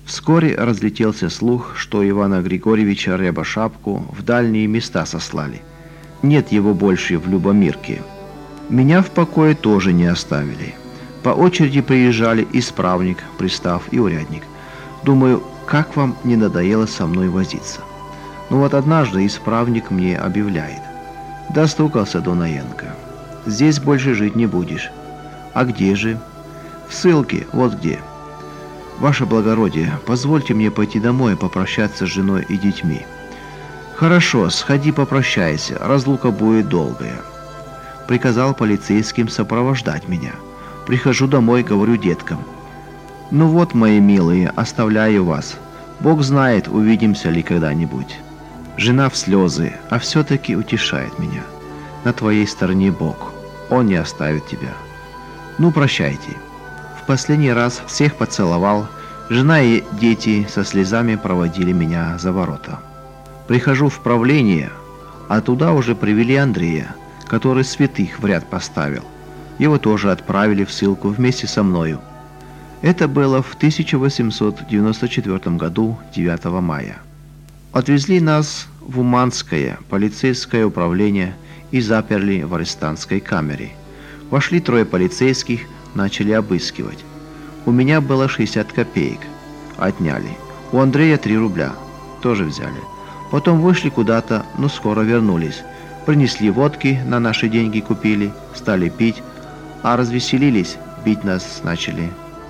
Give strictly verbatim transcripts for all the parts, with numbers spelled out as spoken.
Вскоре разлетелся слух, что Ивана Григорьевича Рябошапку в дальние места сослали. Нет его больше в Любомирке. Меня в покое тоже не оставили. По очереди приезжали исправник, пристав и урядник. Думаю, как вам не надоело со мной возиться? Ну вот однажды исправник мне объявляет. Достукался Дунаенко. Здесь больше жить не будешь. А где же? В ссылке, вот где. Ваше благородие, позвольте мне пойти домой попрощаться с женой и детьми. Хорошо, сходи попрощайся, разлука будет долгая. Приказал полицейским сопровождать меня. Прихожу домой, говорю деткам. Ну вот, мои милые, оставляю вас. Бог знает, увидимся ли когда-нибудь. Жена в слезы, а все-таки утешает меня. На твоей стороне Бог. Он не оставит тебя. Ну, прощайте. В последний раз всех поцеловал. Жена и дети со слезами проводили меня за ворота. Прихожу в правление, а туда уже привели Андрея, который святых в ряд поставил. Его тоже отправили в ссылку вместе со мною. Это было в тысяча восемьсот девяносто четвёртом году, девятого мая. Отвезли нас в Уманское полицейское управление и заперли в арестантской камере. Вошли трое полицейских, начали обыскивать. У меня было шестьдесят копеек. Отняли. У Андрея три рубля. Тоже взяли. Потом вышли куда-то, но скоро вернулись. Принесли водки, на наши деньги купили, стали пить, а развеселились, бить нас начали.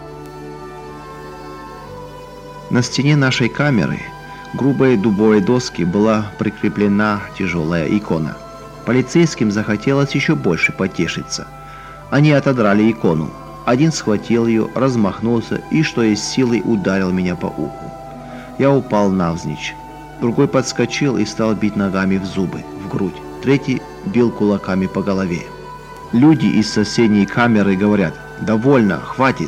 На стене нашей камеры грубой дубовой доски была прикреплена тяжелая икона. Полицейским захотелось еще больше потешиться. Они отодрали икону. Один схватил ее, размахнулся и, что есть силы, ударил меня по уху. Я упал навзничь. Другой подскочил и стал бить ногами в зубы, в грудь. Третий бил кулаками по голове. Люди из соседней камеры говорят: «Довольно, хватит».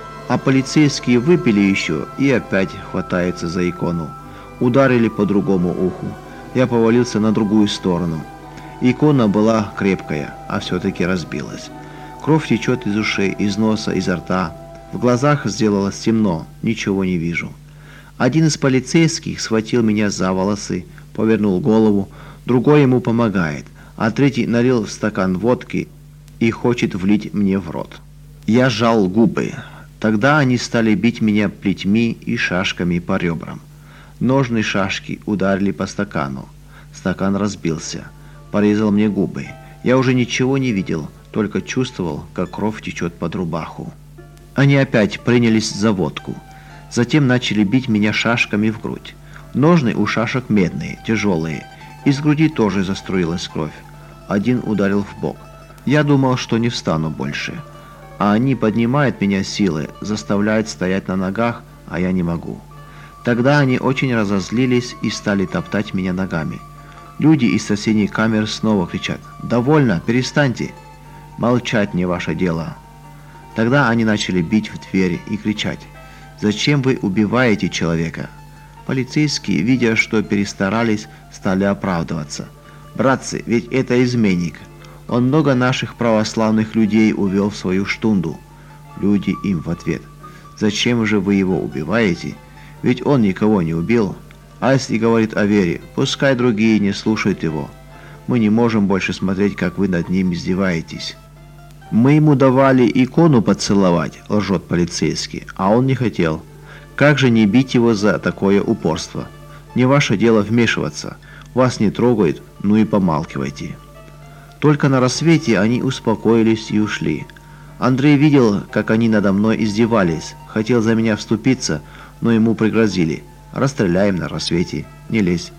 А полицейские выпили еще и опять хватаются за икону. Ударили по другому уху. Я повалился на другую сторону. Икона была крепкая, а все-таки разбилась. Кровь течет из ушей, из носа, изо рта. В глазах сделалось темно, ничего не вижу. Один из полицейских схватил меня за волосы, повернул голову, другой ему помогает, а третий налил в стакан водки и хочет влить мне в рот. Я сжал губы. Тогда они стали бить меня плетьми и шашками по ребрам. Ножны шашки ударили по стакану. Стакан разбился, порезал мне губы. Я уже ничего не видел, только чувствовал, как кровь течет под рубаху. Они опять принялись за водку. Затем начали бить меня шашками в грудь. Ножны у шашек медные, тяжелые. Из груди тоже заструилась кровь. Один ударил в бок. Я думал, что не встану больше. А они поднимают меня силой, заставляют стоять на ногах, а я не могу. Тогда они очень разозлились и стали топтать меня ногами. Люди из соседней камеры снова кричат: «Довольно, перестаньте!» «Молчать не ваше дело!» Тогда они начали бить в двери и кричать: «Зачем вы убиваете человека?» Полицейские, видя, что перестарались, стали оправдываться. «Братцы, ведь это изменник. Он много наших православных людей увел в свою штунду». Люди им в ответ: «Зачем же вы его убиваете? Ведь он никого не убил. А если говорит о вере, пускай другие не слушают его. Мы не можем больше смотреть, как вы над ним издеваетесь». «Мы ему давали икону поцеловать», — лжет полицейский, а он не хотел. «Как же не бить его за такое упорство? Не ваше дело вмешиваться. Вас не трогают, ну и помалкивайте». Только на рассвете они успокоились и ушли. Андрей видел, как они надо мной издевались, хотел за меня вступиться, но ему пригрозили: «Расстреляем на рассвете, не лезь».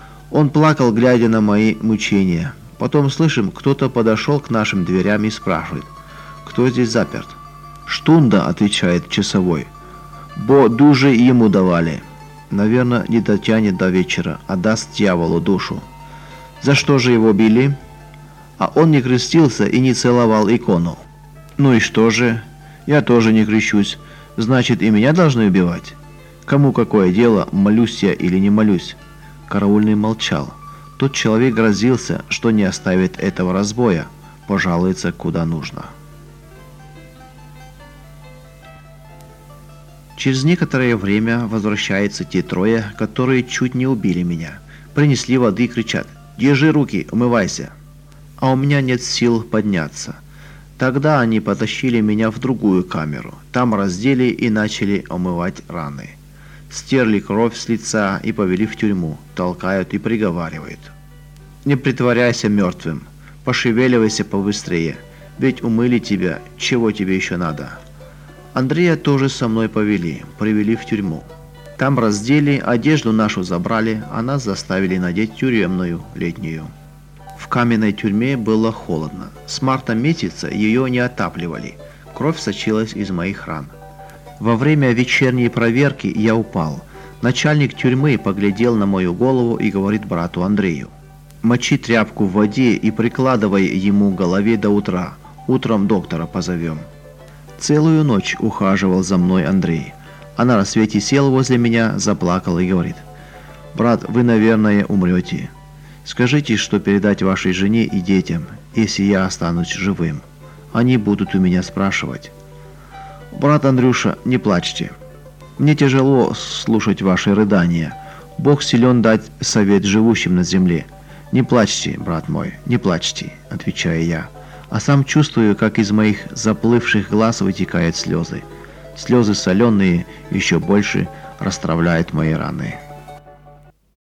Он плакал, глядя на мои мучения. Потом слышим, кто-то подошел к нашим дверям и спрашивает: «Кто здесь заперт?» «Штунда», — отвечает часовой. «Бо дужи ему давали. Наверное, не дотянет до вечера, а даст дьяволу душу». «За что же его били?» «А он не крестился и не целовал икону». «Ну и что же? Я тоже не крещусь. Значит, и меня должны убивать? Кому какое дело, молюсь я или не молюсь?» Караульный молчал. Тот человек грозился, что не оставит этого разбоя, пожалуется куда нужно. Через некоторое время возвращаются те трое, которые чуть не убили меня. Принесли воды и кричат: «Держи руки, умывайся!» А у меня нет сил подняться. Тогда они потащили меня в другую камеру. Там раздели и начали омывать раны. Стерли кровь с лица и повели в тюрьму. Толкают и приговаривают: «Не притворяйся мертвым, пошевеливайся побыстрее, ведь умыли тебя, чего тебе еще надо?» Андрея тоже со мной повели, привели в тюрьму. Там раздели, одежду нашу забрали, а нас заставили надеть тюремную летнюю. В каменной тюрьме было холодно. С марта месяца ее не отапливали. Кровь сочилась из моих ран. Во время вечерней проверки я упал. Начальник тюрьмы поглядел на мою голову и говорит брату Андрею: «Мочи тряпку в воде и прикладывай ему к голове до утра. Утром доктора позовем». Целую ночь ухаживал за мной Андрей. А на рассвете сел возле меня, заплакал и говорит: «Брат, вы, наверное, умрете. Скажите, что передать вашей жене и детям, если я останусь живым. Они будут у меня спрашивать». «Брат Андрюша, не плачьте. Мне тяжело слушать ваши рыдания. Бог силен дать совет живущим на земле. Не плачьте, брат мой, не плачьте», — отвечаю я. А сам чувствую, как из моих заплывших глаз вытекают слезы. Слезы соленые еще больше расстравляют мои раны.